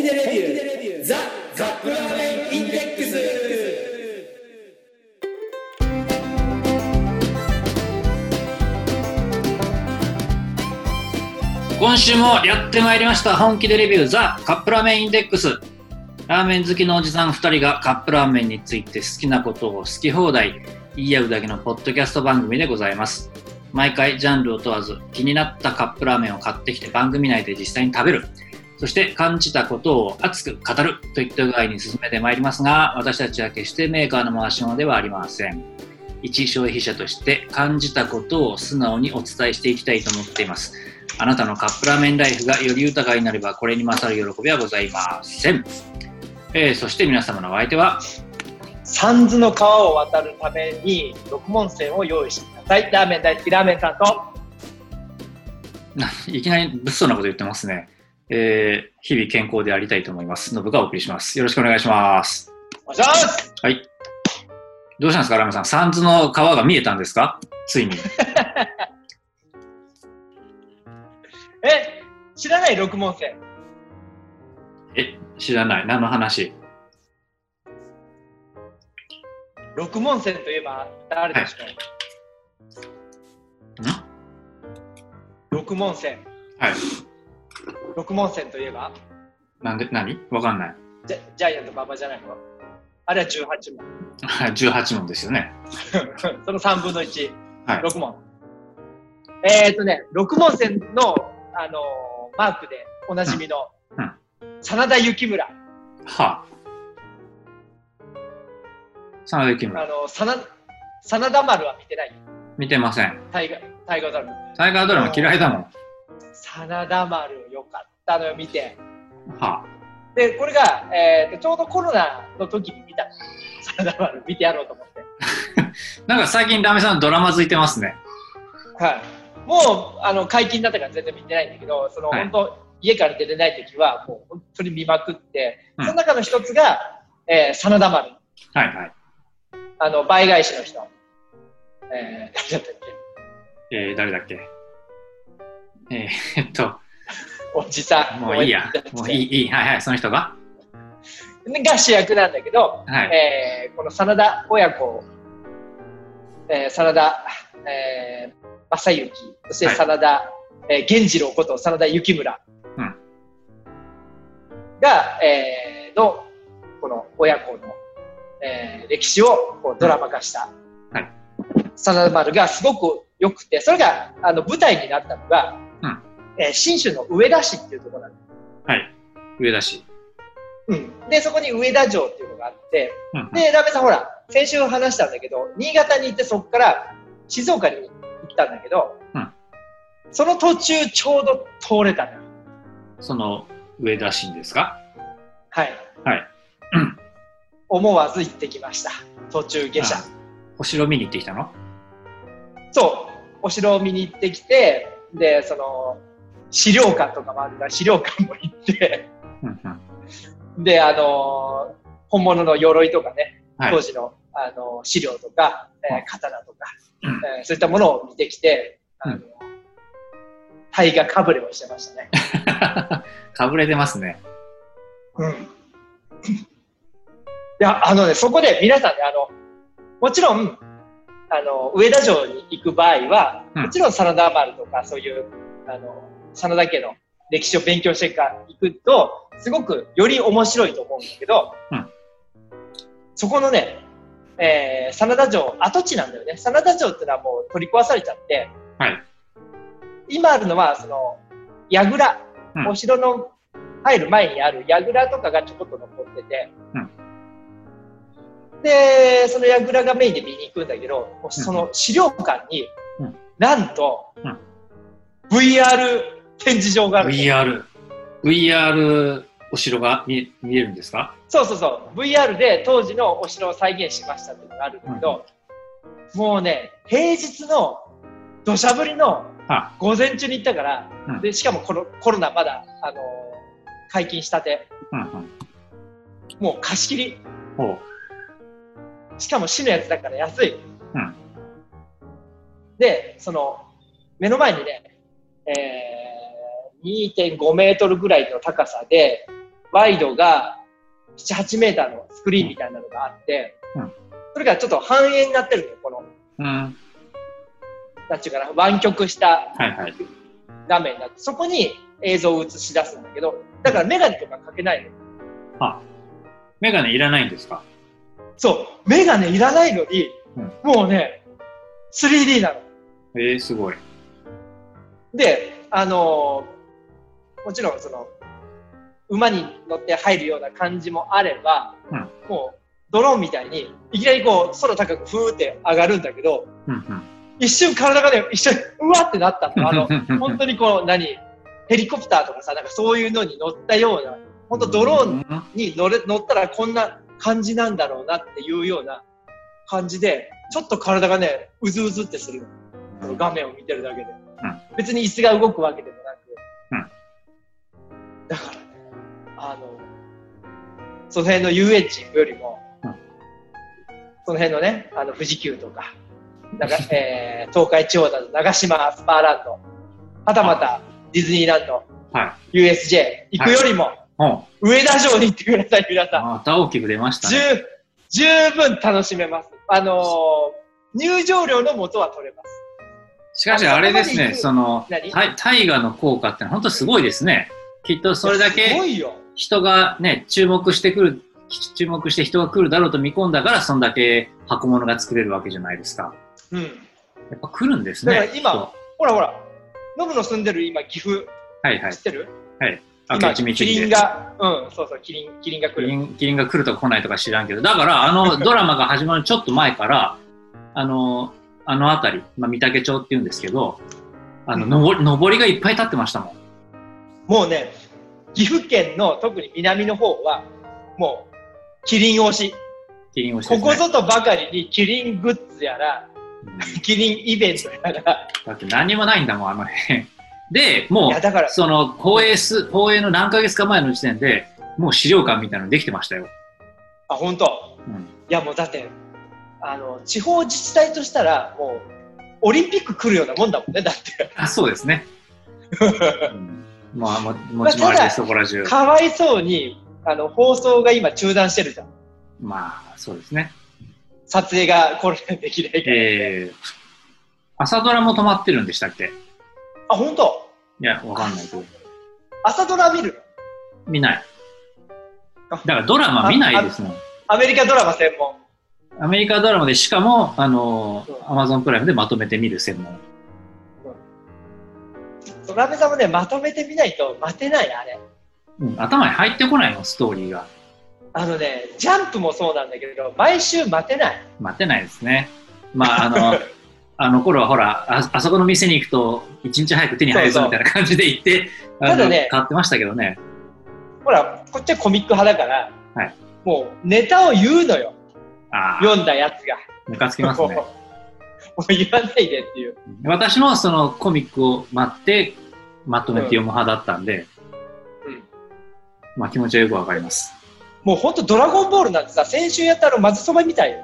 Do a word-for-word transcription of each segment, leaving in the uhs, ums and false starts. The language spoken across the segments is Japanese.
気でレビューザ・カップラーメンインデックス。 今週もやってまいりました。本気でレビューザ・カップラーメンインデックス。ラーメン好きのおじさんふたりがカップラーメンについて好きなことを好き放題言い合うだけのポッドキャスト番組でございます。毎回ジャンルを問わず気になったカップラーメンを買ってきて番組内で実際に食べる、そして感じたことを熱く語るといった具合に進めてまいりますが、私たちは決してメーカーの回し物ではありません。一消費者として感じたことを素直にお伝えしていきたいと思っています。あなたのカップラーメンライフがより豊かになればこれに勝る喜びはございません。えー、そして皆様のお相手は三途の川を渡るために六文銭を用意してください。ラーメン大好きラーメンさんといきなり物騒なこと言ってますね。えー、日々健康でありたいと思います。ノブがお送りします。よろしくお願いします。 お願いします。 はい。どうしたんですかラーメンさん。三途の川が見えたんですかついに。 え、知らない六文銭？ え、知らない。何の話？ 六文銭といえば誰でしょう？ はい、ん六文銭。 はい。 六文銭といえばなんで、何？わかんない。 ジャ、ジャイアント馬場じゃないの？あれはじゅうはち問。 じゅうはち問ですよね。 そのさんぶんのいち。 はい。 ろく問。えーっとね、六文銭の、あのー、マークでおなじみの、うんうん、真田幸村。 はあ。真田幸村。 あの、真真田丸は見てない？ 見てません。 タイガー、タイガードラマ。 タイガードラマ嫌いだもん。 真田丸よかったのよ、見て。 はあ。 で、これが、えーと、ちょうどコロナの時に見た。真田丸見てやろうと思って。 なんか最近ラーメンさんドラマ付いてますね。 はい。もう、あの、解禁だったから全然見てないんだけど、その、はい、本当家から出れない時は、もう本当に見まくって、うん、その中の一つが、えー、真田丸。 はいはい。 あの、倍返しの人。えー、誰だったっけえー、誰だっけえー、えっと。 おじさん。 もういいや。もういい、いい。はいはい、その人がが主役なんだけど、 はい、 えー、この真田親子、えー、真田、えー、正幸、そして真田、はい、えー、源次郎こと真田幸村が、うん、えー、のこの親子の、えー、歴史をこうドラマ化した、うん、はい、真田丸がすごく良くて、それがあの舞台になったのが、うん、えー、信州の上田市っていうところなんです。 はい、上田市。 うん、でそこに上田城っていうのがあって、うんうん、でラーメンさんほら先週話したんだけど新潟に行ってそこから静岡に行ったんだけど、うん、その途中ちょうど通れたのよ。 その上田市ですか？ はいはい、 思わず行ってきました。途中下車。 お城見に行ってきたの？ そうお城を見に行ってきて、でその資料館とかもあるから資料館も行ってうんうん、であのー、本物の鎧とかね、はい、当時の、あのー、資料とか、えー、刀とか、うんえー、そういったものを見てきて、あのーうん、大河かぶれをしてましたね。 かぶれてますね。 うん。いやあのねそこで皆さんねあのもちろんあの上田城に行く場合は、うん、もちろん真田丸とかそういうあの真田家の歴史を勉強してから行くとすごくより面白いと思うんだけど、うん、そこのね、えー、真田城跡地なんだよね。真田城ってのはもう取り壊されちゃって、はい、今あるのはその櫓、うん、お城の入る前にある櫓とかがちょこっと残ってて、うん、でその櫓がメインで見に行くんだけど、うん、その資料館に、うん、なんと、うん、ブイアール展示場がある。 ブイアール ブイアール お城が 見, 見えるんですか？ そうそうそう ブイアール で当時のお城を再現しましたっていうのがあるんだけど、うん、もうね平日の土砂降りの午前中に行ったから、うん、でしかもコ ロ, コロナまだ、あのー、解禁したて、うんうん、もう貸し切り、しかも市のやつだから安い、うん、でその目の前にね、えー、にてんごメートルぐらいの高さでワイドがなな、はちメーターのスクリーンみたいなのがあって、 うん、 それがちょっと半円になってるのよ、この、 うん、 なんていうかな、湾曲したはいはい、 画面になって、そこに映像を映し出すんだけど、だからメガネとかかけないの。 あ、メガネいらないんですか？ そう、メガネいらないのに、うん、もうね、スリーディー なの。 えー、すごい。 で、あのー、もちろんその、馬に乗って入るような感じもあれば、うん、もうドローンみたいにいきなりこう空高くふーって上がるんだけど、うんうん、一瞬体がね、一瞬うわってなったの。あの、本当にこう、何、ヘリコプターとかさ、なんかそういうのに乗ったような、本当ドローンに乗れ乗ったらこんな感じなんだろうなっていうような感じで、ちょっと体がね、うずうずってするの。うん、画面を見てるだけで。うん、別に椅子が動くわけでもなく。うん、だからね、あの、その辺の遊園地よりも、うん、その辺のね、あの富士急とか、なんかえー、東海地方だと長島スパーランド、はたまたディズニーランド、はい、ユーエスジェー 行くよりも、はい、上田城に行ってください、皆さん。 また大きく出ましたね。 十分楽しめます。あのー、入場料の元は取れます。 しかしあれですね、その大河の効果って本当すごいですね。きっとそれだけ人がね、注目してくる、注目して人が来るだろうと見込んだから、そんだけ箱物が作れるわけじゃないですか。うん。やっぱ来るんですね。 だから今、ほらほら、ノブの住んでる今、岐阜、はいはい、知ってる？ はい。 今、キリンが、うん、そうそう、キリン、キリンが来る。 キリン、キリンが来るとか来ないとか知らんけど、だから、あの、ドラマが始まるちょっと前から、あの、あの辺り、まあ、御嶽町って言うんですけど、あの、のぼり、のぼりがいっぱい立ってましたもん。 もうね、岐阜県の特に南の方は、もう、キリン推し。 キリン推しですね。 ここぞとばかりにキリングッズやら、うん、キリンイベントやら。 だって何もないんだもん、あの辺。で、もう、その、放映す、放映の何ヶ月か前の時点で、もう資料館みたいなのできてましたよ。 あ、本当。うん、いや、もうだって、あの、地方自治体としたら、もう、オリンピック来るようなもんだもんね、だって。 あ、そうですね。うん、まあ、も、持ち回りでそこら中。 かわいそうに、あの、放送が今中断してるじゃん。 まあ、そうですね。 撮影がこれできないから、ね。えー、 朝ドラも止まってるんでしたっけ？ あ、本当？ いや、わかんないけど。 朝ドラ見る？ 見ない。だからドラマ見ないですもん。 アメリカドラマ専門。 アメリカドラマでしかも、あの、アマゾンプライムでまとめて見る専門。 ドラメさんもね、まとめてみないと待てない、あれ。 うん、頭に入ってこないの、ストーリーが。 あのね、ジャンプもそうなんだけど、毎週待てない。 待てないですね。まあ、あの、あの頃はほらあ、あそこの店に行くと、一日早く手に入るぞみたいな感じで行って、ただね、買ってましたけどね。 ほら、こっちはコミック派だから、はい、もうネタを言うのよ。あ、読んだやつが。 ムカつきますね。もう言わないでっていう。 私もそのコミックを待って、まとめて読む派だったんで、うん、まあ気持ちはよくわかります。 もうほんとドラゴンボールなんてさ、先週やったらまぜそばみたいよ。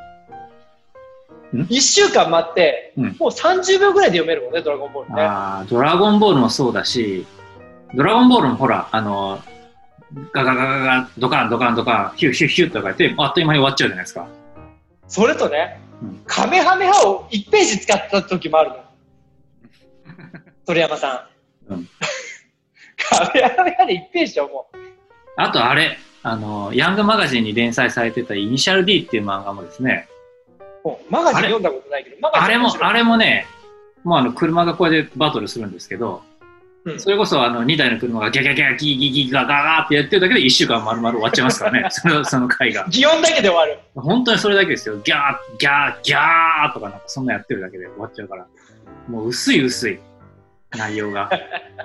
いっしゅうかん待って、うん、もうさんじゅうびょうぐらいで読めるもんね、ドラゴンボールね。 ああ、ドラゴンボールもそうだし、ドラゴンボールもほら、あの、ガガガガガ、ドカンドカンドカン、ヒュッヒュッヒュッとか言って、あっという間に終わっちゃうじゃないですか。 それとね、うん、カメハメハをいちページ使った時もあるの。鳥山さん。うん、カメハメハでいちページよ、もう。 あとあれ、あの、ヤングマガジンに連載されてたイニシャル D っていう漫画もですね、 マガジン読んだことないけど、マガジンあれも、あれもね、もうあの、車がこれでバトルするんですけど、うん、それこそあの、にだいの車がギャギャギャギーギーギーガガガーってやってるだけでいっしゅうかん丸々終わっちゃいますからね、その、その回が。 擬音だけで終わる。 本当にそれだけですよ。ギャー、ギャー、ギャーとかなんかそんなやってるだけで終わっちゃうから。もう薄い薄い、内容が。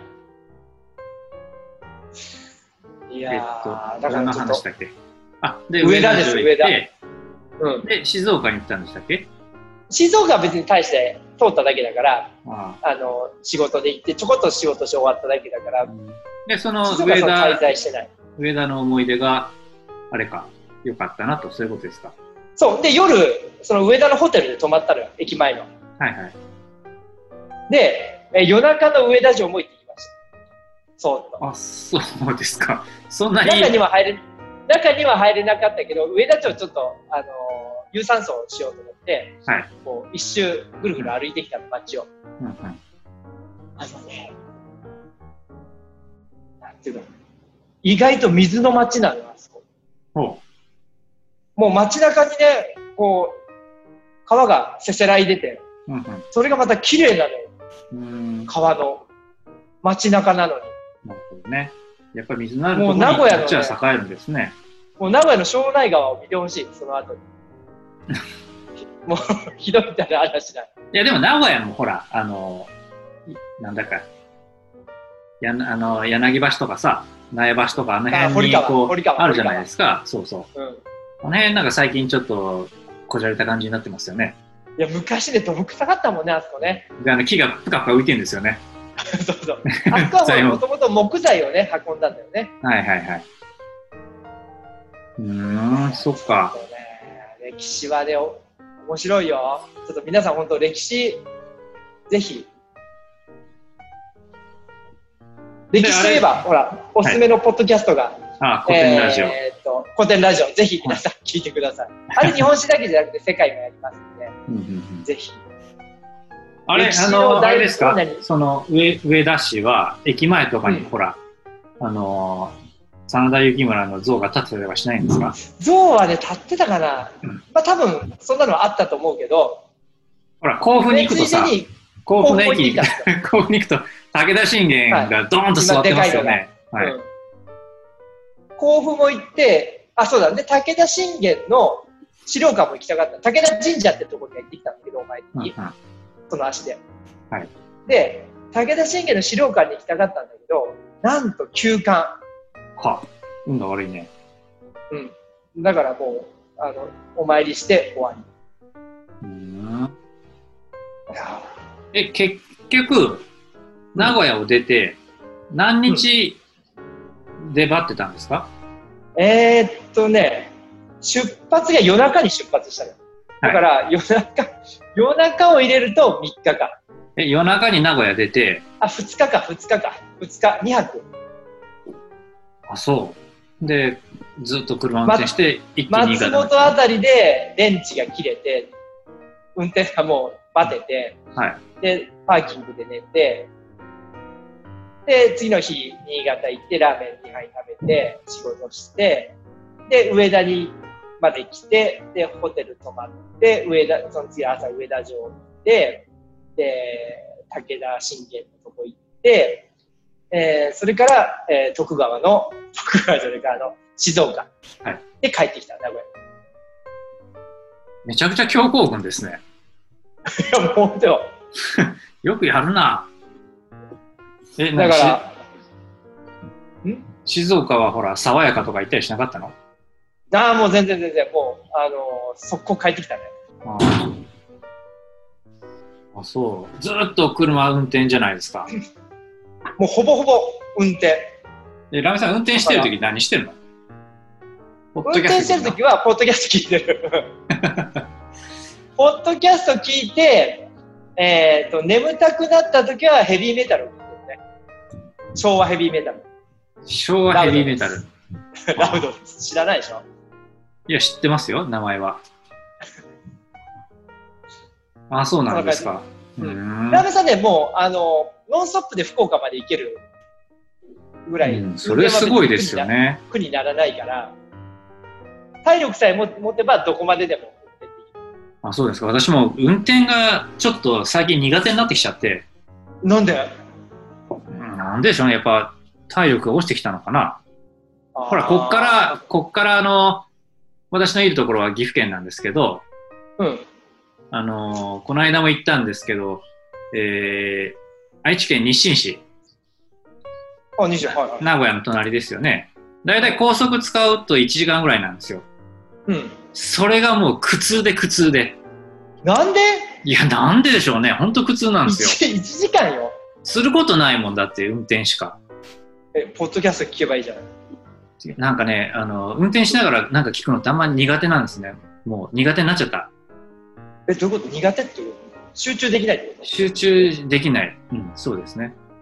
いやー、 えっと、だから何の話だっけ？あ、 で、上田です、上田。 うん、で、静岡に行ったんでしたっけ？ 静岡は別に大して通っただけだから、ああの仕事で行ってちょこっと仕事して終わっただけだから、うん、 でその上田滞在してない。上田の思い出があれか良かったなと、そういうことですか？ そうで、夜その上田のホテルで泊まったのよ、駅前の。はいはい。で、え夜中の上田城も行ってきました。 そっと。 あ、そうですか。そんなに。 中には入れ、中には入れなかったけど、上田町ちょっと、あのー、有酸素をしようと思って、 はい、 こう一周ぐるぐる歩いてきたの、街を。 うんうん、 あのね、なんていうか、意外と水の街なのよ、あそこ。 ほもう街中にね、こう、川がせせらいでて、 う、うんうん、 それがまた綺麗なのよ。 うーん、 川の街中なのに。 なるほどね。やっぱり水のあるとこもろにう名古屋のね街は栄えるんですね。 もう名古屋の庄内川を見てほしい、その後に。もう、ひどいったら話だ。 いや、でも名古屋もほら、あの、なんだか、やあの柳橋とかさ、苗橋とかあの辺にこうあるじゃないですか。そうそう。うん、あの辺なんか最近ちょっとこじゃれた感じになってますよね。 いや、昔で泥臭かったもんね、あそこね。 で、あの木がぷかぷか浮いてるんですよね。 そうそう。あそこはもともと木材をね、運んだんだよね。 はいはいはい。うーん、そっか。 ね、歴史はね、面白いよ。ちょっと皆さん本当歴史、ぜひ。歴史といえば、ほら、おすすめのポッドキャストが、はい、 あ、古典ラジオ。 えー、っと、古典ラジオ、ぜひ皆さん聞いてください。あれ日本史だけじゃなくて世界もやりますので、うんうんうん、ぜひ。 あれ、あの、あれですか、その上、上田市は、駅前とかに、うん、ほら、あの、真田幸村の像が立ってたりはしないんですか？ 像はね、立ってたかな、うん、まあ多分、そんなのはあったと思うけど、 ほら、甲府に行くとさ、甲府の駅に、甲府に行くと、武田信玄がドーンと座ってますよね。はい、うん、 甲府も行って、あ、そうだ、で、武田信玄の資料館も行きたかった。武田神社ってところに行ってきたんだけど、お前に。うんうん、その足で。 はい。 で、武田信玄の資料館に行きたかったんだけど、なんと休館。 はあ、運が悪いね。 うん。だからもう、あの、お参りして終わり。 うん。え、結局、名古屋を出て、何日出張ってたんですか？ うん、えー、っとね、出発が夜中に出発したの。だから夜中、はい、夜中を入れるとみっかかん。 え、夜中に名古屋出て、 あ、ふつかか、ふつかか、ふつか、にはく。 あ、そう。で、ずっと車運転して、一気に松本あたりで電池が切れて、運転がもうバテて、 はい、 で、パーキングで寝て、で、次の日、新潟行って、ラーメンにはい食べて、仕事して、で、上田にまで来て、で、ホテル泊まって、上田、その次朝上田城行って、で、武田信玄のとこ行って、えー、それから、えー、徳川の、徳川じゃないか、あの、静岡で帰ってきた、名古屋。 めちゃくちゃ強行軍ですね。 いや、もう本当よ。 よくやるな。え、 だから、 ん静岡はほら、爽やかとか行ったりしなかったの？ ああ、もう全然全然、もう、あのー、速攻帰ってきたね。 ああ、そう。ずっと車運転じゃないですか。 もうほぼほぼ運転。 え、ラミさん運転してるとき何してるの？ 運転してるときは、ポッドキャスト聞いてる。ポッドキャスト聞いて、えっと、眠たくなったときはヘビーメタルを聞いてるね。昭和ヘビーメタル。 昭和ヘビーメタル。 ラウド知らないでしょ？ いや、知ってますよ、名前は。あ、そうなんですか。 うん、ラーメンさんね、もう、あの、ノンストップで福岡まで行けるぐらい、 うん、それすごいですよね。 苦にならないから、体力さえ持てばどこまででも運転できる。 あ、そうですか。私も運転がちょっと最近苦手になってきちゃって。 なんで？ なんでしょうね。やっぱ体力が落ちてきたのかな。ほら、こっから、こっからあの、私のいるところは岐阜県なんですけど、 うん。 あの、この間も行ったんですけど、えー、愛知県日進市。 あ、日進、はいはい。 名古屋の隣ですよね。だいたい高速使うといちじかんぐらいなんですよ。 うん。 それがもう苦痛で苦痛で。 なんで？ いや、なんででしょうね。ほんと苦痛なんですよ。 いちじかんよ。 することないもんだって、運転しか。 え、ポッドキャスト聞けばいいじゃない。 なんかね、あの、運転しながらなんか聞くのってあんまり苦手なんですね。もう苦手になっちゃった。 え、どういうこと？苦手ってこと？集中できないってこと？ 集中できない。うん、そうですね。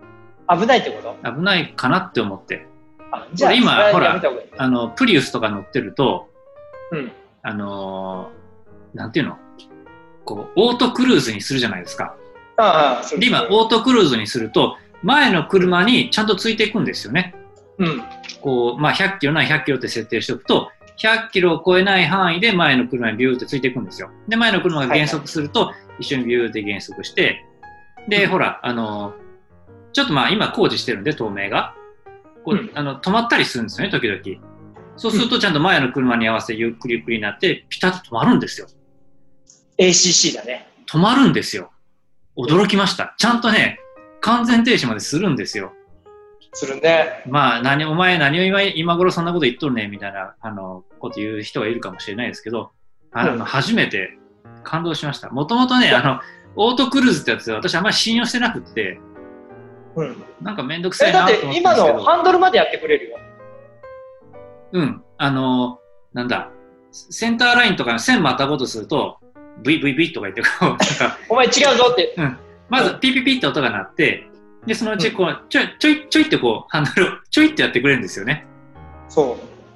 危ないってこと？ 危ないかなって思って。 あ、じゃあ今、ほら、 ね、 あの、プリウスとか乗ってると、 うん。 あのー、なんていうのこう、オートクルーズにするじゃないですか。 ああ、そうで、今、オートクルーズにすると、前の車にちゃんとついていくんですよね。 うん。 こう、まあ、ひゃっキロならひゃっキロって設定しておくと、ひゃっキロを超えない範囲で前の車にビューってついていくんですよ。で、前の車が減速すると、一緒にビューって減速して、で、ほら、あの、ちょっとまあ今工事してるんで、透明が。こう、 うん、 あの止まったりするんですよね、時々。そうするとちゃんと前の車に合わせてゆっくりゆっくりになって、ピタッと止まるんですよ。 エーシーシー だね。 止まるんですよ。驚きました。ちゃんとね、完全停止までするんですよ。 するね。 まあ、何、お前何を今、今頃そんなこと言っとるね、みたいな、あの、こと言う人がいるかもしれないですけど、あの、うん、初めて感動しました。もともとね、あの、オートクルーズってやつ、私あんまり信用してなくって、 うん、 なんかめんどくさいなと思ってたんですけど。 だって今のハンドルまでやってくれるよ。 うん。あの、なんだ、センターラインとかの線またごとすると、ブイブイブイとか言って、こう、なんか、 お前違うぞって。 うん。まず、ピピピって音が鳴って、で、そのうち、こう、ちょい、ちょい、ちょいってこう、ハンドルを、ちょいってやってくれるんですよね。 そう。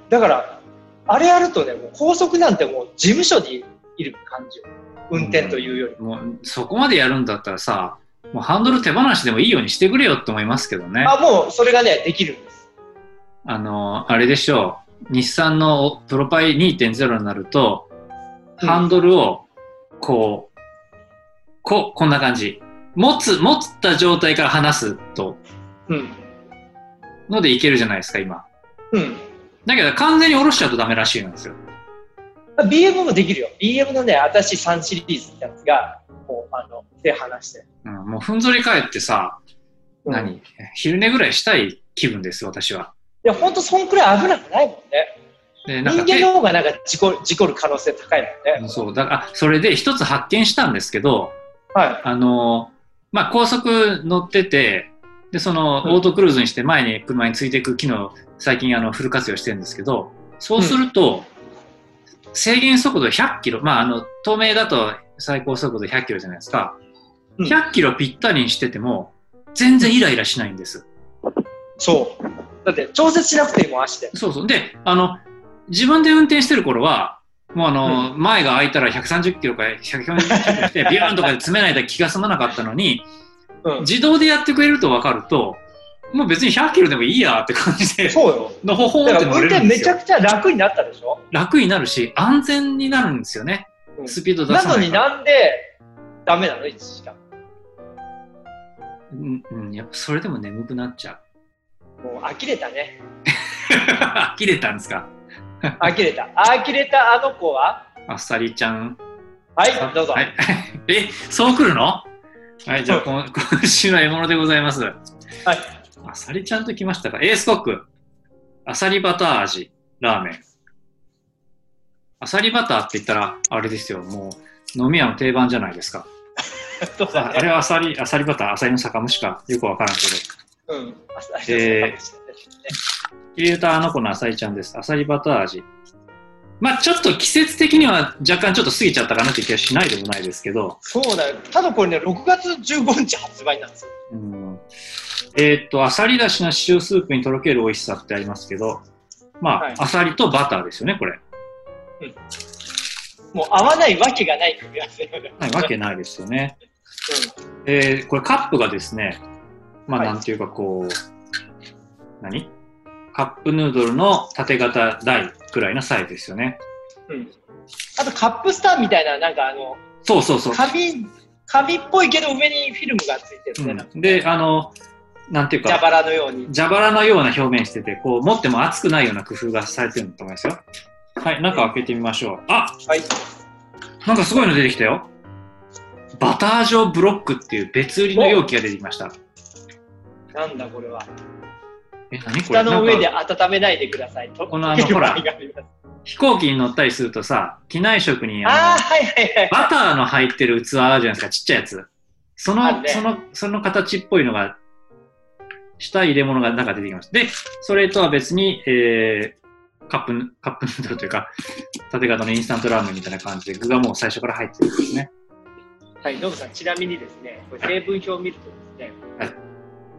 だから、あれやるとね、もう高速なんてもう事務所にいる感じよ。運転というよりも。 もう、そこまでやるんだったらさ、もうハンドル手放しでもいいようにしてくれよって思いますけどね。 あ、もうそれがね、できるんです。 あの、あれでしょう。日産のプロパイ にてんゼロ になると、うん、ハンドルを、こう、こ、こんな感じ。持つ、持った状態から離すと、うん。のでいけるじゃないですか、今。 うん。 だけど、完全に下ろしちゃうとダメらしいんですよ。 ビーエム もできるよ。ビーエム のね、新しいさんシリーズってやつが、もう、あの、手離して。 うん、もうふんぞり返ってさ、うん、何昼寝ぐらいしたい気分です、私は。 いや、ほんとそんくらい危なくないもんね。でなんか人間の方がなんか事故、事故る可能性高いもんね。 そう、だから、それで一つ発見したんですけど、はい。あの、まあ、高速乗ってて、で、その、オートクルーズにして前に車についていく機能、最近あの、フル活用してるんですけど、そうすると、うん、制限速度ひゃっキロ、まあ、あの、透明だと最高速度ひゃっキロじゃないですか。うん、ひゃっキロぴったりにしてても、全然イライラしないんです。 そう。だって、調節しなくていいもん、足で。 そうそう。で、あの、自分で運転してる頃は、もうあの、うん、前が開いたらひゃくさんじゅっキロかひゃくよんじゅっキロして、ビューンとかで詰めないと気が済まなかったのに、うん、自動でやってくれると分かると、もう別にひゃっキロでもいいやって感じで、 そうよ。 のほほんって乗れるんですよ。 運転めちゃくちゃ楽になったでしょ？ 楽になるし、安全になるんですよね。うん、スピード出さないから。 なのになんでダメなの？いちじかん。 うん、うん、やっぱそれでも眠くなっちゃう。もう呆れたね。 呆れたんですか？ 呆れた。呆れたあの子はあっさりちゃん。 はい、どうぞ。 はい、え、そう来るの？はい、じゃあ今週の獲物でございます。はい。あさりちゃんと来ましたか。エースコック。あさりバター味、ラーメン。あさりバターって言ったら、あれですよ、もう飲み屋の定番じゃないですか。 ね、 あ, あれはあさり、あさりバター、あさりの酒蒸しかよくわからんけど。 うん、あさりの酒蒸しですね。 切り言うとあの子のあさりちゃんです。あさりバター味。まあちょっと季節的には若干ちょっと過ぎちゃったかなって気がしないでもないですけど。 そうだよ。ただこれね、ろくがつじゅうごにち発売なんですよ。 うん、えー、っと、あさりだしの塩スープにとろける美味しさってありますけど、まあ、はい、あさりとバターですよね、これ。 うん。もう合わないわけがない組み合わせ。 ないわけないですよね。うん、えー、これカップがですね、まあなんていうかこう、はい、何カップヌードルの縦型台くらいのサイズですよね。 うん。あとカップスターみたいな、なんかあの、 そうそうそう。 紙、紙っぽいけど上にフィルムがついてるね。 うん、で、あの、なんていうか、 蛇腹のように。 蛇腹のような表面してて、こう、持っても熱くないような工夫がされてると思いますよ。はい、中開けてみましょう。あ、 はい。 なんかすごいの出てきたよ。バター状ブロックっていう別売りの容器が出てきました。 なんだこれは。 え、何これ？ 蓋の上で温めないでくださいと。 このあの、ほら、飛行機に乗ったりするとさ、機内食にあの、 あー、はいはいはい、 バターの入ってる器あるじゃないですか、ちっちゃいやつ。その、ね、その、その形っぽいのが、した入れ物が中出てきます。で、それとは別に、えー、カップ、カップヌードルというか、縦型のインスタントラーメンみたいな感じで、具がもう最初から入ってるんですね。 はい、ノブさん、ちなみにですね、これ成分表を見るとですね、はい、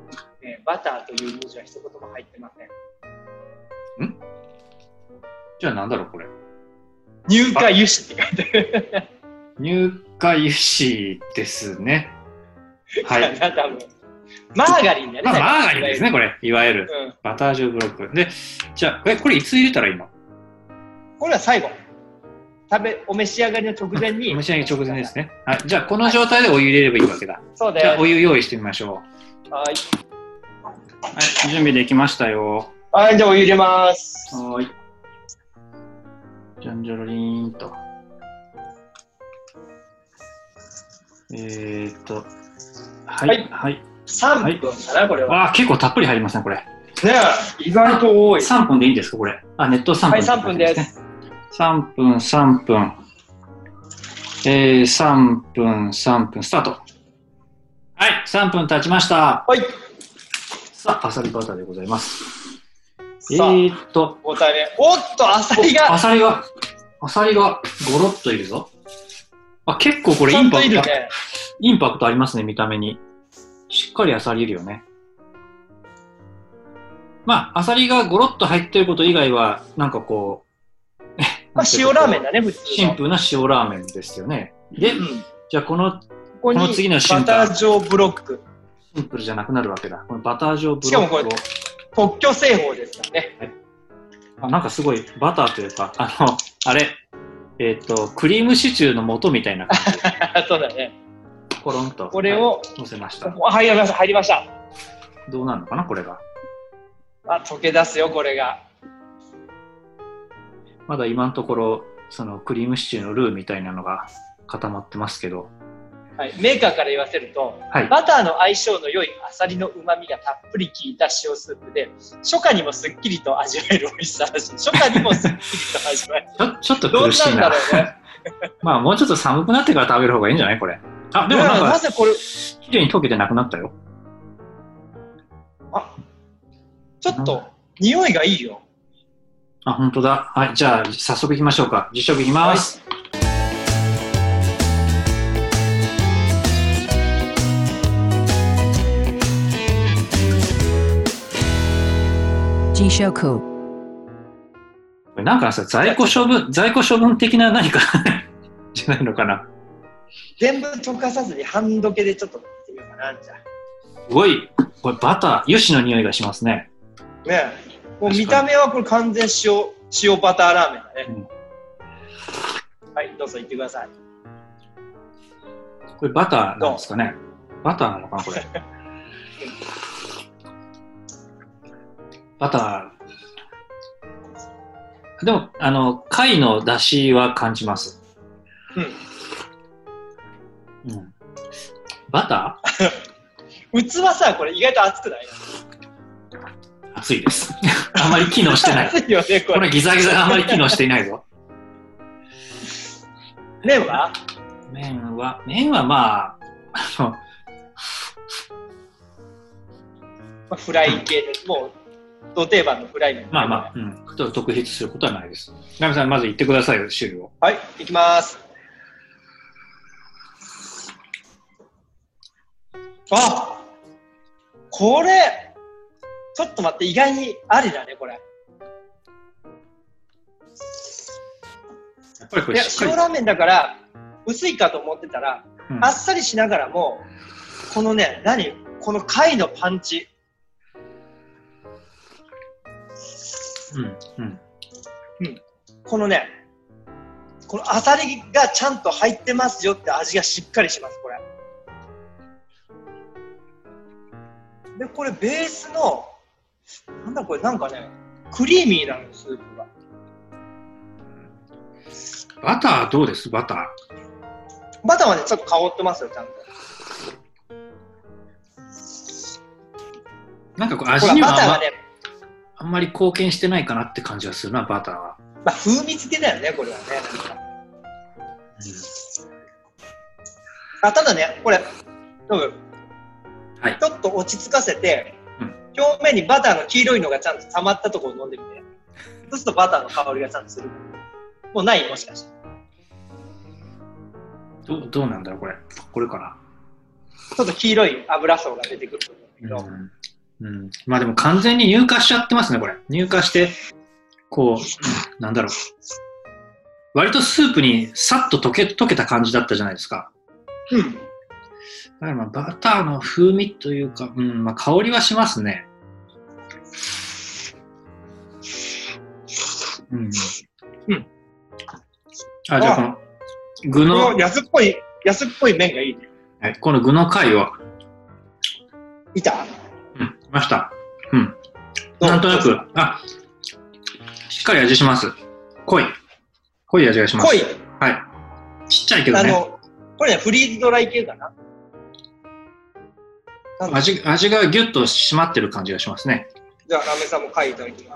えー、バターという文字は一言も入ってません。 んじゃあなんだろうこれ。 乳化油脂って書いてある。 乳化油脂ですね。はい。 多分マーガリンだね。 まあ、マーガリンですね、これ。いわゆる。うん、バター状ブロック。で、じゃあ、え、これいつ入れたらいいの？ これは最後。食べ、お召し上がりの直前に。 お召し上がり直前ですね。はい。じゃあ、この状態でお湯入れればいいわけだ。 そうです。 じゃあ、お湯用意してみましょう。 はい。 はい、準備できましたよ。 はい、じゃあお湯入れます。 はい。じゃんじゃらりーんと。えーっと。はい。はい。はい、 さんぷんかな、これは。 あ、結構たっぷり入りますね、これ。ねえ、意外と多い。 さんぷんでいいんですか、これ。あ、熱湯さんぷん、 はい、さんぷんです。 さんぷん、さんぷん。えー、さんぷん、さんぷん、スタート。はい、さんぷん経ちました。 はい。 さあ、アサリバターでございます。えーっと。 ごたいめ。おっと、アサリが。 アサリが、アサリがゴロッといるぞ。あ、結構これインパクト、ね、インパクトありますね、見た目に。しっかりアサリいるよね。まあ、アサリがゴロッと入ってること以外は、なんかこう、 まあ、塩ラーメンだね、普通の。 シンプルな塩ラーメンですよね。で、うん、じゃあこの、 ここの次の瞬間。バター状ブロック。 シンプルじゃなくなるわけだ。このバター状ブロックを。 しかもこれ、特許製法ですからね。 はい、あ、なんかすごい、バターというか、あの、あれ、えっと、クリームシチューの素みたいな感じ。そうだね。 コロンと。 これを、 乗せました。 入りました、入りました。 どうなるのかな、これが。 あ、溶け出すよ、これが。 まだ今のところ、そのクリームシチューのルーみたいなのが固まってますけど。 はい、メーカーから言わせると、 はい、 バターの相性の良いアサリの旨味がたっぷり効いた塩スープで、初夏にもすっきりと味わえる美味しさらしい。初夏にもすっきりと味わえる。 ちょ、ちょっと苦しいな。どうなんだろうね。まあ、もうちょっと寒くなってから食べる方がいいんじゃないこれ。あ、でもなんか、なぜこれ、きれいに溶けてなくなったよ。 あ、ちょっと、匂いがいいよ。 あ、本当だ。はい、じゃあ、早速行きましょうか。実食いきます。はいなんかさ、在庫処分、在庫処分的な何かじゃないのかな。 全部溶かさずに半溶けでちょっとやってみようかな、じゃあ。すごい、これバター、油脂の匂いがしますね。 ねえ、もう見た目はこれ完全塩、塩バターラーメンだね。うん、はい、どうぞ言ってください。 これバターなんですかね。バターなのかな、これ。バター。でも、あの、貝の出汁は感じます。うん。うん、バター器さ、これ意外と熱くない？ 熱いです。あんまり機能してない。 熱いよね、これ。 これギザギザがあんまり機能していないぞ。 麺は麺は、麺はまあ、あの、まあ、フライ系です。もう、ド定番のフライ麺。 まあまあ、うん。特筆することはないです。ナミさん、まず言ってくださいよ、汁を。 はい、いきます。あ、これ、ちょっと待って、意外にありだね、これ。 やっぱりこれしっかり。 いや、塩ラーメンだから、薄いかと思ってたら、うん、あっさりしながらも、このね、何この貝のパンチ。 うんうんうん、このね、このアサリがちゃんと入ってますよって味がしっかりします、これ。で、これベースの、なんだこれ、なんかね、クリーミーなの、スープが。 バターどうですバター。 バターはね、ちょっと香ってますよ、ちゃんと。 なんかこう味にはバターがね、あんまり貢献してないかなって感じがするな、バターは。 まあ、風味付けだよね、これはね。なんかうん、あ、ただね、これ、どうはい、ちょっと落ち着かせて、うん、表面にバターの黄色いのがちゃんと溜まったところを飲んでみて。そうするとバターの香りがちゃんとする。もうないもしかして。 ど, どうなんだろう、これ。これかな。 ちょっと黄色い油層が出てくると思うけど。 うんううん。まあでも完全に乳化しちゃってますね、これ。乳化して、こう、なんだろう。割とスープにさっと溶け、溶けた感じだったじゃないですか。 うん。 だからまあバターの風味というか、うん、まあ香りはしますね。うん。うん。あ、じゃあこの具の、 この安っぽい、安っぽい麺がいいね。 はい、この具の貝を。 いた？ うん、いました。うん。なんとなく、あ、しっかり味します。濃い。濃い味がします。 濃い？ はい。ちっちゃいけどね。 あの、これね、フリーズドライ系かな？ 味、味がギュッと締まってる感じがしますね。 じゃあ、ラーメンさんも貝いただきます。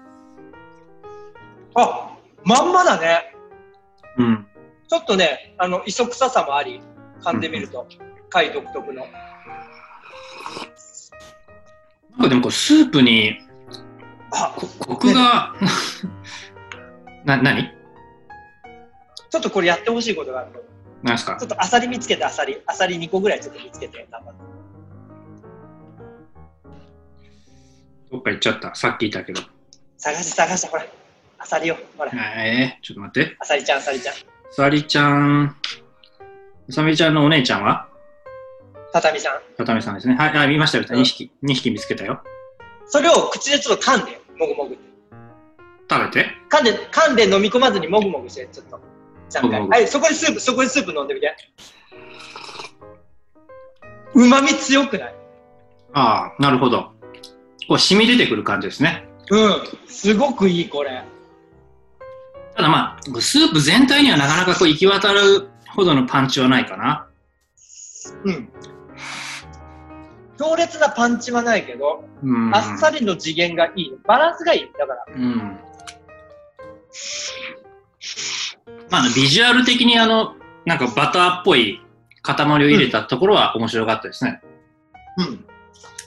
あ、まんまだね。 うん。 ちょっとね、あの、磯臭さもあり、噛んでみると、うん、貝独特の。 なんかでもこう、スープに、あ、コクが、ね、な、なに？ ちょっとこれやってほしいことがある。 何ですか？ ちょっとアサリ見つけて、アサリ。アサリにこぐらいちょっと見つけて、頑張って。 どっか行っちゃった。さっきいたけど。 探して探して、ほら。アサリよ。ほら。 えー、ちょっと待って。 アサリちゃん、アサリちゃん。 アサリちゃん。アサリちゃんのお姉ちゃんは？ タタミさん。 タタミさんですね。はい、あ、見ましたよ。にひき。にひき見つけたよ。それを口でちょっと噛んで、もぐもぐって。 食べて？ 噛んで、噛んで飲み込まずにもぐもぐして、ちょっと。もぐもぐ。はい、そこでスープ、そこでスープ飲んでみて。うまみ強くない？ ああ、なるほど。こう染み出てくる感じですね。 うん、すごくいいこれ。 ただまあスープ全体にはなかなかこう行き渡るほどのパンチはないかな。 うん。強烈なパンチはないけど、うん、あっさりの次元がいい、バランスがいいだから。うん。 まあビジュアル的にあのなんかバターっぽい塊を入れたところは面白かったですね。 うん。うん、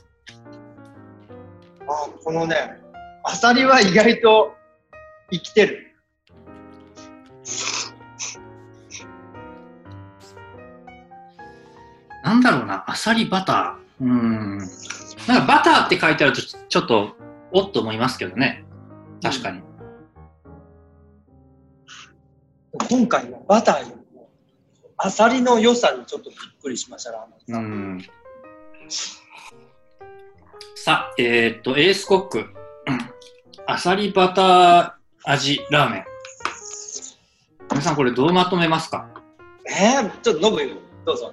あ、このね。アサリは意外と生きてる。 なんだろうな、アサリバター。うーん。なんかバターって書いてあるとちょっとおっと思いますけどね。確かに。 うん、今回のバターよりもアサリの良さにちょっとびっくりしましたら。 うん。さあ、えー、っとエースコック。アサリバター味ラーメン。皆さんこれどうまとめますか？ えー、ちょっとノブどうぞ。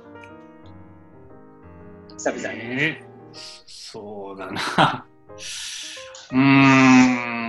久々に。 えー、そうだな。うーん。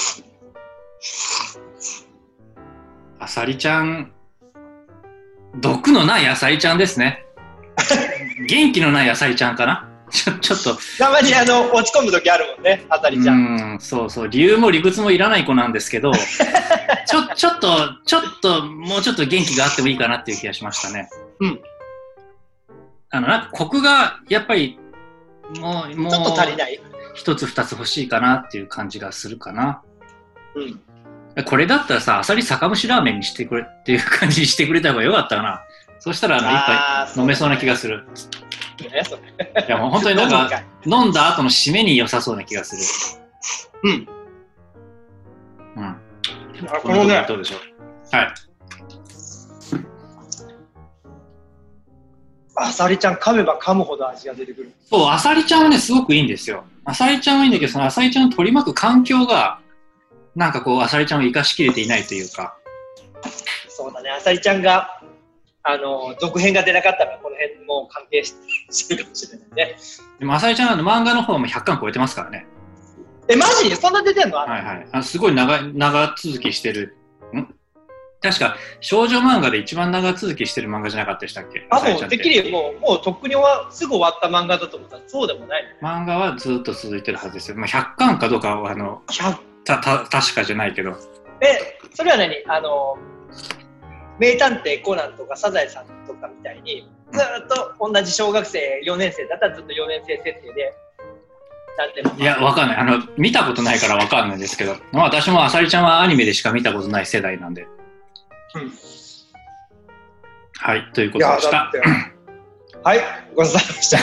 アサリちゃん、毒のないアサリちゃんですね。元気のないアサリちゃんかな。ちょ、ちょっと。 たまにあの、落ち込む時あるもんね、アサリちゃん。 うん、そうそう。理由も理屈もいらない子なんですけど、ちょ、ちょっと、ちょっと、もうちょっと元気があってもいいかなっていう気がしましたね。 うん。 あの、なんかコクが、やっぱり、もう、もう、 ちょっと足りない。 一つ二つ欲しいかなっていう感じがするかな。 うん。 これだったらさ、アサリ酒蒸しラーメンにしてくれっていう感じにしてくれた方がよかったかな。そしたら、あの、一杯飲めそうな気がする。 ね、それ。 いやもう本当になんか飲んだ後の締めに良さそうな気がする。 うん。 うん。 あ、このね。 どうでしょう。はい。 アサリちゃん噛めば噛むほど味が出てくる。 そう、アサリちゃんはねすごくいいんですよ。アサリちゃんはいいんだけど、そのアサリちゃんを取り巻く環境がなんかこうアサリちゃんを生かしきれていないというか。 そうだね。アサリちゃんがあの続編が出なかったらこの辺も関係してるかもしれないね。 でもアサリちゃんの漫画の方もひゃっかん超えてますからね。 え、マジ？そんな出てんの？ はいはい。あ、すごい長長続きしてる。ん？確か少女漫画で一番長続きしてる漫画じゃなかったでしたっけ？ あ、もうてっきりもうもうとっくにはすぐ終わった漫画だと思ったらそうでもない、ね。 漫画はずっと続いてるはずですよ。まあひゃっかんかどうかはあのたた確かじゃないけど。 え、それは何？あの。名探偵コナンとかサザエさんとかみたいにずっと同じ小学生よねん生だったらずっとよねん生設定でなんて。 いや、わかんない。あの見たことないからわかんないですけど、まあ、私もあさりちゃんはアニメでしか見たことない世代なんで、 うん、 はい、ということでした。 はい、ごちそうさまでした。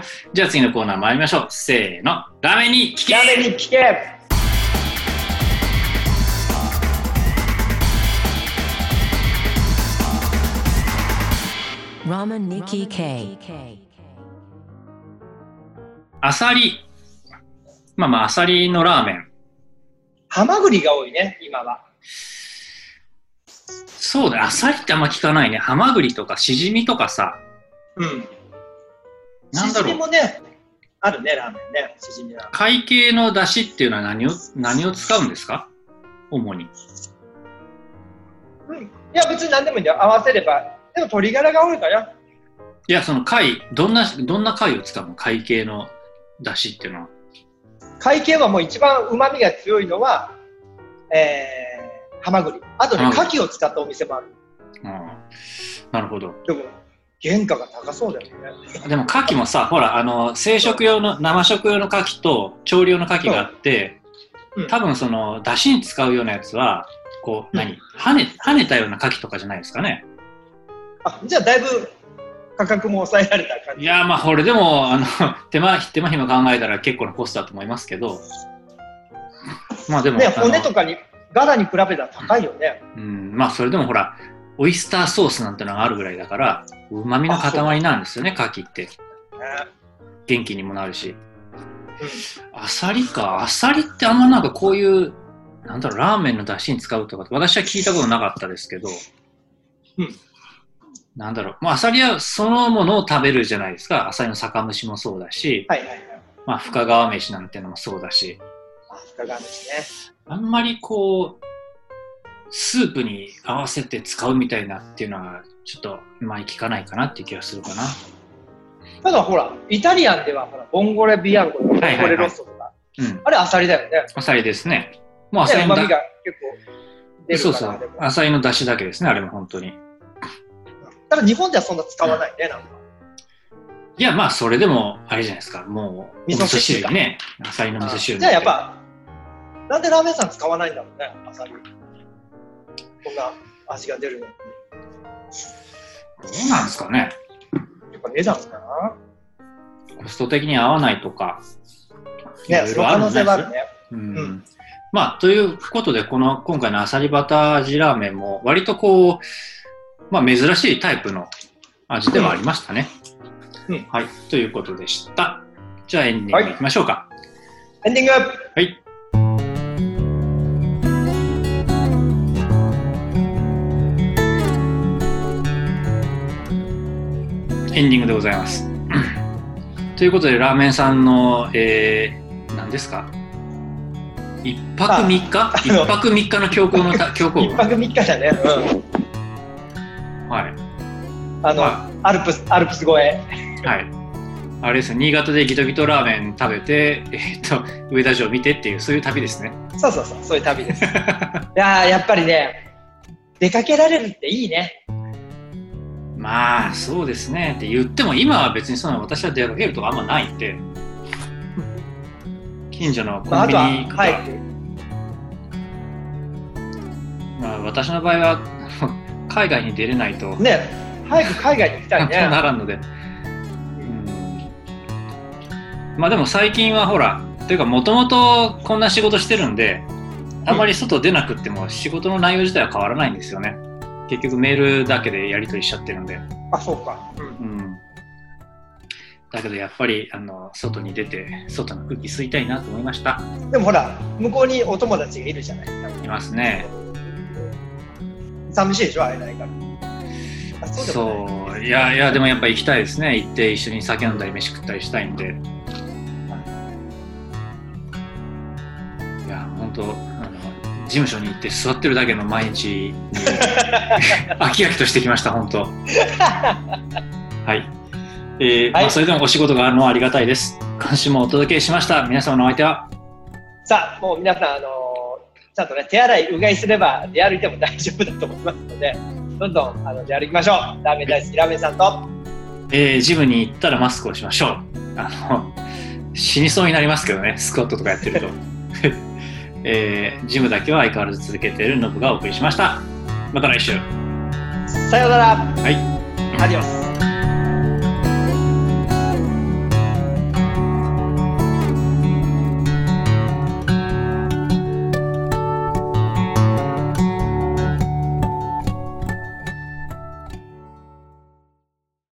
じゃあ次のコーナー参りましょう。せーの、ラーメンに聞け。 ラーメンに聞け。 ラーメンに聞け。 アサリ。まあまあ、アサリのラーメン。 ハマグリが多いね、今は。 そうだ、アサリってあんま聞かないね。ハマグリとかシジミとかさ。 うん。 なんだろう。 シジミもね、あるね、ラーメンね。シジミは。 貝系の出汁っていうのは何を、何を使うんですか？主に。 うん。いや、別に何でもいいんだよ。合わせれば。でも鶏ガラが多いかな。 いや、その貝、どんな、どんな貝を使うの？貝系の出汁っていうのは。 貝系はもう一番旨味が強いのは、えー、ハマグリ。あとね、牡蠣を使ったお店もある。 うん、なるほど。 でも、原価が高そうだよね。 でも牡蠣もさ、ほら、あの、生食用の、生食用の牡蠣と調理用の牡蠣があって、うん、多分その、出汁に使うようなやつは、こう、何、うん、跳ね、跳ねたような牡蠣とかじゃないですかね。 あ、じゃあだいぶ価格も抑えられた感じ。 いや、まあ、これでも、あの、手間、手間暇考えたら結構なコストだと思いますけど、まあでも。 ね、骨とかに、ガラに比べたら高いよね。 うん、うん、まあそれでもほら、オイスターソースなんてのがあるぐらいだから、うまみの塊なんですよね、牡蠣って。元気にもなるし。うん、アサリか。アサリってあんまなんかこういう、なんだろう、ラーメンの出汁に使うとか、私は聞いたことなかったですけど、 うん、 なんだろう、まあ、アサリはそのものを食べるじゃないですか。アサリの酒蒸しもそうだし、 はいはいはい、 まあ、深川飯なんてのもそうだし。 あ、深川飯ね。あんまりこう、スープに合わせて使うみたいなっていうのは、ちょっと、まあ、聞かないかなっていう気がするかな。 ただほら、イタリアンではほら、ボンゴレビアンコとか、ボンゴレロッソとか、はいはいはい、うん、あれアサリだよね。 アサリですね。もうアサリのだ、ね、そうそう、アサリの出汁だけですね、あれも本当に。 ただ日本ではそんな使わないね、なんか。 いや、まあ、それでも、あれじゃないですか、もう、味噌汁にね、アサリの味噌汁に。 じゃあやっぱ、なんでラーメン屋さん使わないんだろうね、アサリ。こんな味が出るのに。 どうなんですかね。 やっぱ値段かな。 コスト的に合わないとか。 ね、その可能性はあるね。 うん。うん、まあ、ということで、この、今回のアサリバター味ラーメンも、割とこう、まあ、珍しいタイプの味ではありましたね。うんうん、はい。ということでした。じゃあエンディングいきましょうか。はい、 エンディング。 はい。エンディングでございます。ということで、ラーメンさんの、えー、何ですか？一泊三日？一泊三日の強行の強行。 一泊三日だね。 うん、はい。 あの、まあ、アルプス、アルプス越え。 はい。あれですね、新潟でギトギトラーメン食べて、えー、っと、上田城見てっていう、そういう旅ですね。 そうそうそう、そういう旅です。いやー、やっぱりね、出かけられるっていいね。 まあ、そうですね。って言っても、今は別にその、私は出かけるとかあんまないんで、近所のコンビニとか、まあ、あとは、はい。まあ、私の場合は、海外に出れないと。 ね、早く海外に行きたいね。 ならんので。まあでも最近はほら、というかもともとこんな仕事してるんで、あまり外出なくっても仕事の内容自体は変わらないんですよね。結局メールだけでやり取りしちゃってるんで。 あ、そうか。うん。うん、 だけどやっぱりあの外に出て、外の空気吸いたいなと思いました。 でもほら、向こうにお友達がいるじゃない。 いますね。 寂しいでしょ、会えないから。あ、そうでもない。 そう、いやいや、でもやっぱ行きたいですね。行って一緒に酒飲んだり飯食ったりしたいんで。本当あの事務所に行って座ってるだけの毎日に飽き飽きとしてきました本当。はい、えーはい、まあ、それでもお仕事があるのはありがたいです。今週もお届けしました。皆様のお相手はさあ、もう皆さん、あのー、ちゃんとね手洗いうがいすれば出歩いても大丈夫だと思いますので、どんどんあの出歩きましょう。ラーメン大好きラーメンさんと、 えー、ジムに行ったらマスクをしましょう。あの死にそうになりますけどね、スクワットとかやってると。えー、ジムだけは相変わらず続けているノブがお送りしました。また来週。 さようなら。 はい。 アディオス。